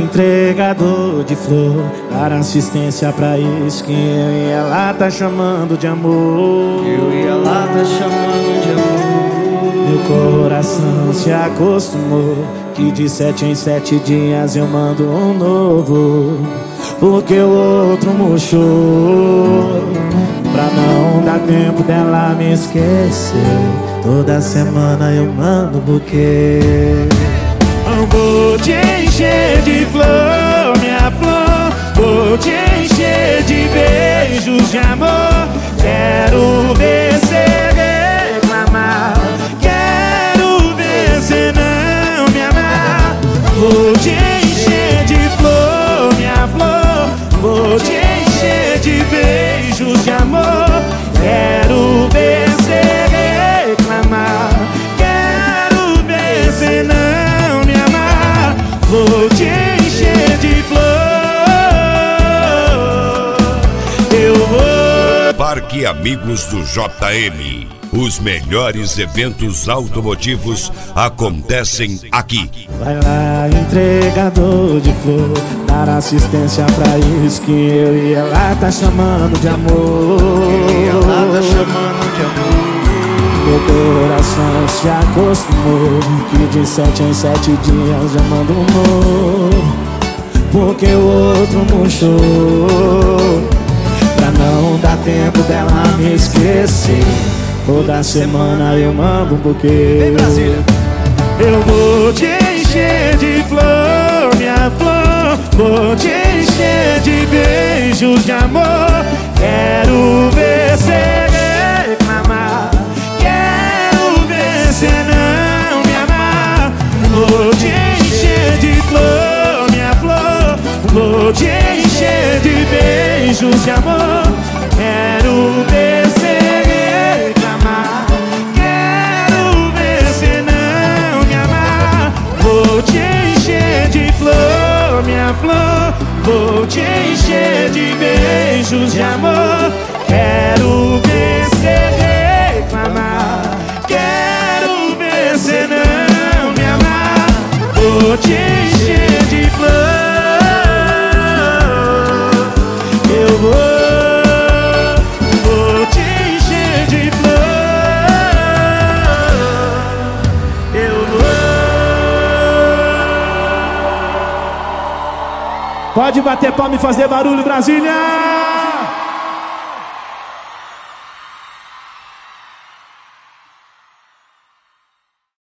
entregador de flor, dar assistência pra isso que eu e ela tá chamando de amor. Eu e ela tá chamando de amor. Meu coração se acostumou que de 7 em 7 dias eu mando um novo, porque o outro murchou. Pra não dar tempo dela me esquecer, toda semana eu mando buquê. Eu vou te encher de flor, minha flor, vou te encher de beijos de amor. Quero ver cê reclamar, quero ver cê não me amar. Vou te encher de flor, minha flor, vou te encher de beijos de amor. Quero ver cê reclamar, quero ver cê não me amar. Vou te encher de flor. Eu vou. Parque Amigos do JM. Os melhores eventos automotivos acontecem aqui. Vai lá, entregador de flor, dar assistência pra isso que eu e ela tá chamando de amor. Eu e ela tá chamando de amor. Meu coração se acostumou que de 7 em 7 dias eu mando um novo, porque o outro murchou. Pra não dar tempo dela me esquecer, toda semana eu mando um buquê. Vem Brasília. Eu vou te encher de flor, minha flor, vou te encher de beijos de amor. Quero ver cê reclamar, quero ver cê não me amar. Vou te encher de flor, minha flor, vou te encher de beijos de amor. Quero ver cê reclamar, quero ver cê não me amar. Vou te encher de flor, minha flor, vou te encher de beijos de amor. Quero ver cê reclamar, quero ver cê não me amar. Vou te encher de flor. Eu vou te encher de flor. Eu vou. Pode bater palma e fazer barulho, Brasília!